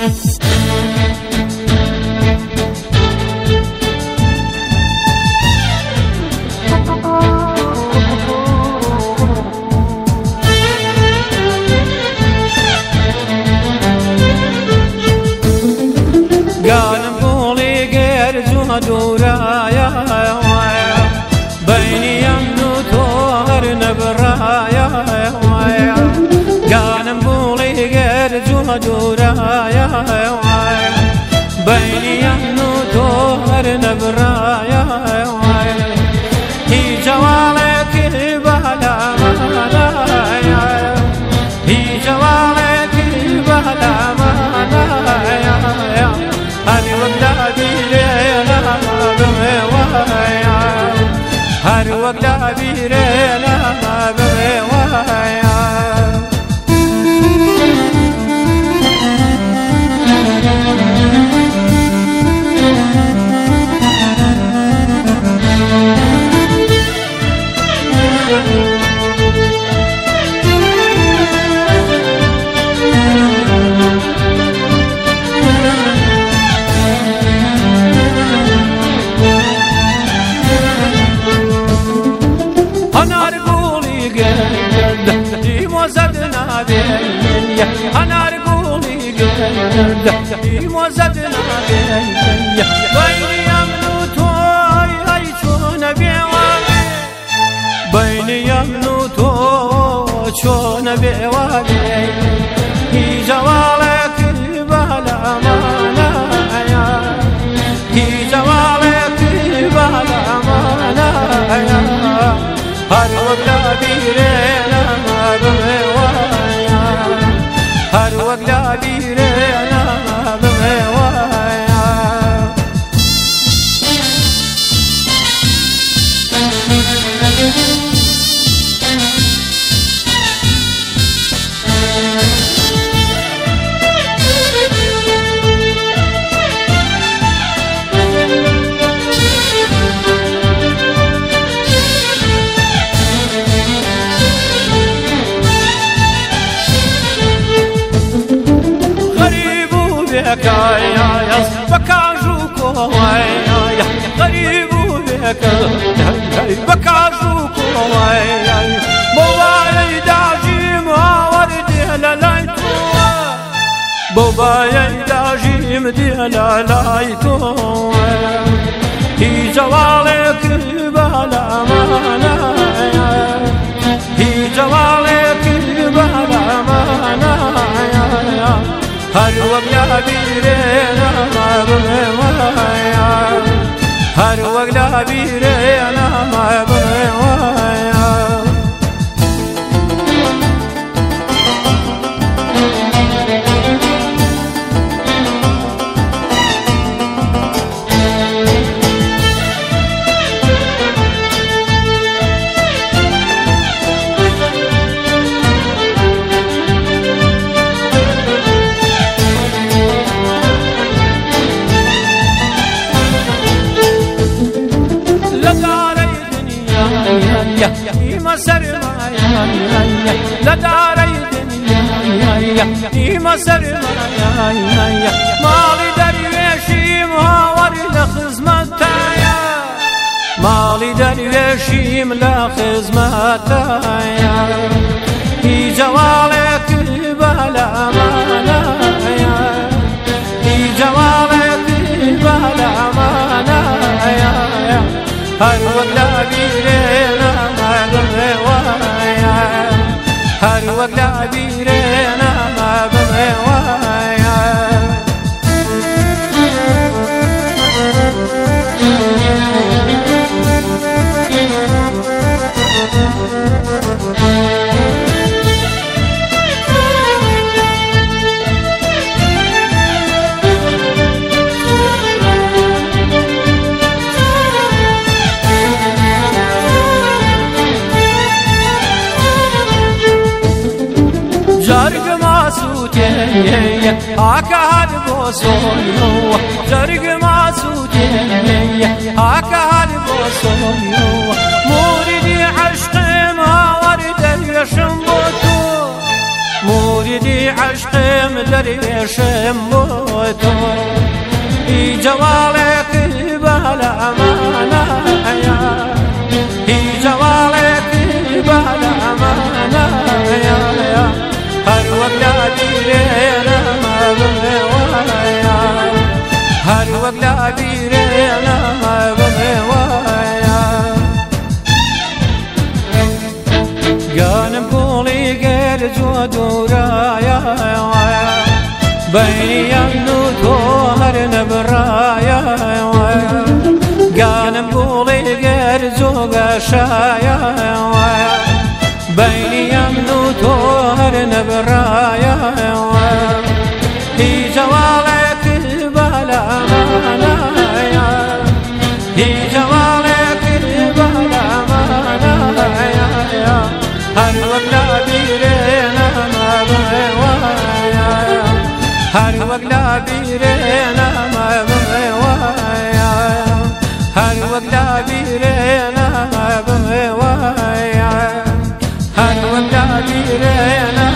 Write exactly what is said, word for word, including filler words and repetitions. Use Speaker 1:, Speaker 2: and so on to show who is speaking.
Speaker 1: قالم قولي غير دورايا بيني يمنو تور نبرايا قالم قولي غير دورايا بيني يمنو تور نبرايا هي جوالك بلا مالايا هي جوالك بلا مالايا هر وقت بيرنا بموايا هر وقت بيرنا بموايا وزدنا بيا أنا رجولي جدا وزدنا بيا بيني يمنو توي عيشون بيوالي بيني يمنو توي عيشون بيوالي هي جوالك بلا مانايا هي جوالك بلا مانايا هر وقت بيرنا هر وقت بيرنا بموايا يا بكاجوكو يا غريب بك بكاجوكو يا باباي داجي ما ورد لايتو باباي داجي مدي لايتو هي جوالك بلا مانايا هي جوالك بلا مانايا هر وقت بيرنا بموايا هر وقت بيرنا بموايا إيما سرمايا لداري الدنيا إيما سرمايا مالي درويشي مهاوري لخزمتايا مالي درويشي لخزمتايا هي جوالك بلا مانايا هي جوالك بلا مانايا هر وقت بيرنا بموايا هر وقت بيرنا بموايا جرگ ماسوته آکار بوسونو جرگ ماسوته آکار بوسونو موردی عشقم ورد یشم بوتو موردی عشقم در دەرێشم بۆ تۆ هی جەواڵێکی بەلە ئەمانەیە هی جەواڵێکی بەلە ئەمانەیە هەر وەک لە بیرێنەمە بڵێ وایە هەر وەک لە بیرێنەمە بڵێ وایە گانم گوڵی گەرج و دوورایە بەینیان و تۆ هەر نەبڕایە گانم گوڵی گەرج و گەشایە بەینیان و تۆ هەر نەبڕایە هی جەواڵێکی بەلە ئەمانەیە هی جەواڵێکی بەلە ئەمانەیە هەر وەک لە بیرێنەمە بڵێ وایە هەر وەک لە بیرێنەمە بڵێ وایە هەر وەک لە بیرێنەمە بڵێ وایە هەر وەک لە بیرێنەمە